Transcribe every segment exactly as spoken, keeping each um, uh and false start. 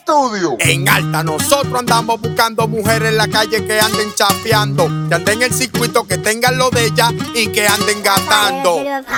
Studio. En alta nosotros andamos buscando mujeres en la calle que anden chapeando, que anden en el circuito, que tengan lo de ella y que anden gatando.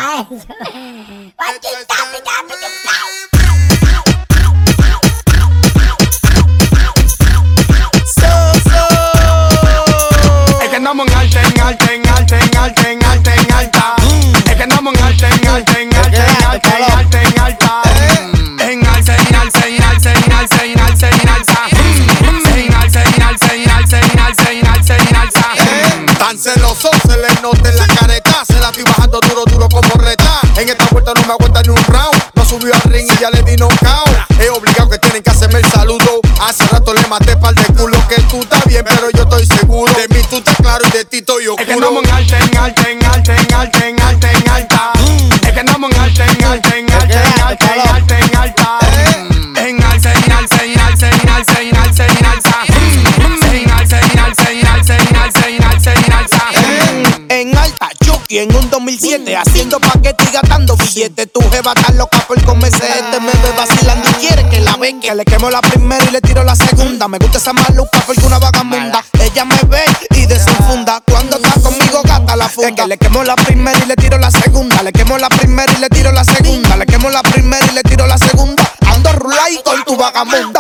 Es que andamos en alta, en alta, en alta, en alta, en alta, en alta. Es que andamos en alta, en alta, en alta, en alta, en alta, en alta. En alta, en alta, en alta, en alta, en alta, en alta. En alta, en alta, en alta, en alta, en alta, en alta. Tan celoso se le nota en la careta. Se la estoy bajando duro, duro como reta. En esta vuelta no me aguanta ni un round. No subió al ring y ya le di knockout. Es obligado que tienen que hacerme el saludo. Hace rato le maté pa'l de culo. Que tú estás bien, pero yo estoy seguro. De mí tú estás claro y de ti estoy oscuro. Es que andamos en alta, en alta, en alta, en alta, en alta, en alta. Es que andamos en alta, en alta, en alta, en alta, en alta, en alta. En alta, en alta, en alta, en alta, en alta, en alta. En alta, en alta, en alta, en alta, en alta, en alta. En alta, Chucky en un dos mil siete, haciendo paquetes y gastando billetes. Tu jeva está loca por comerse este, me ve vacilando y quiere que la venga. Le quemo la primera y le tiro la segunda. Me gusta esa maluca porque una vagabunda. Ella me ve y desenfunda. Cuando está conmigo gata la funda. Es que le quemo la primera y le tiro la segunda. Le quemo la primera y le tiro la segunda. Le quemo la primera y le tiro la segunda. Ando rulay con tu vagabunda.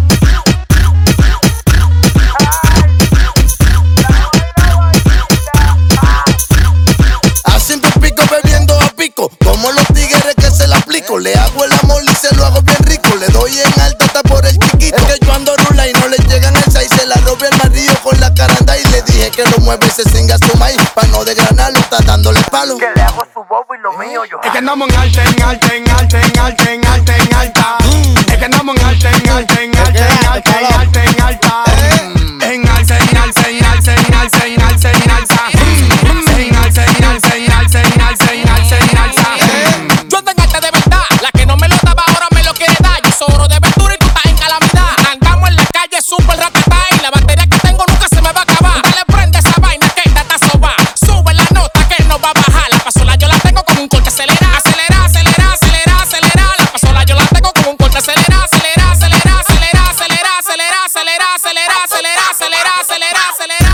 Haciendo pico, bebiendo a pico, como los tigres que se la aplico. Le hago el amor y se lo hago bien rico. Le doy en alta hasta por el chiquito. Es que yo ando rula y no le llegan el seis. Se la robé al marido con la caranda y le dije que lo mueve y se singa su maíz. Pa' no desgranarlo, está dándole palo. Que le hago su bobo y lo mío yo. Es que andamos en alta, en alta, en alta, en alta, en alta, en alta. Es que andamos en alta, en alta, en alta, en alta, en alta, en alta. En alta, en alta, en alta, en alta, en alta, en alta. En alta, en alta, en alta, en alta, en alta, en alta. Yo ando en alta de verdad, la que no me lo daba ahora me lo quiere dar. Yo soy oro de verdura y tú estás en calamidad. Andamos en la calle super ratatá y la batería que tengo nunca se me va a acabar. Dale prende esa vaina que esta está soba. Sube la nota que no va a bajar. La pasola yo la tengo como un corte acelera. Acelera, acelera, acelera, acelera. La pasola yo la tengo como un corte acelera. Acelera, acelera, acelera, acelera, acelera, acelera, acelera, acelera, acelera, acelera, acelera.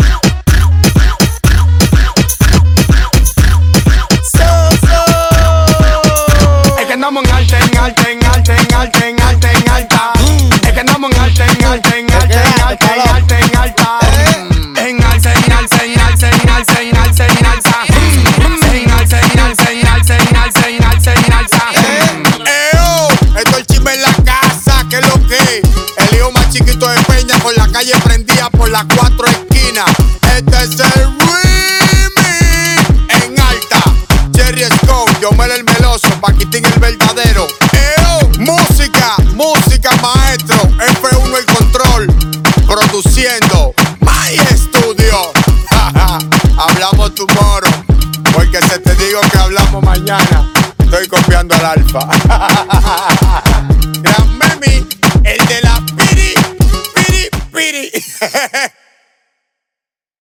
Es que andamos en alta, en alta, en alta, en alta, en alta, en alta. Es que andamos en alta, en alta, en alta, en alta, en alta, en alta. En alta, en alta, en alta, en alta, en alta, en alta. En alta, en alta, en alta, en alta, en alta, en alta. Eo, esto es chisme en la casa, que es lo que. El hijo más chiquito de Peña con la calle prendida por las cuatro esquinas. Este es el remix. En alta, Jerry Scott, Yomel el meloso, Paquitín el verdadero. Eo, música, música maestro, F uno el control, produciendo My Studio. Hablamos tomorrow, porque se te digo que hablamos mañana. Estoy copiando al alfa. Gran Memi, el de la piri, piri, piri.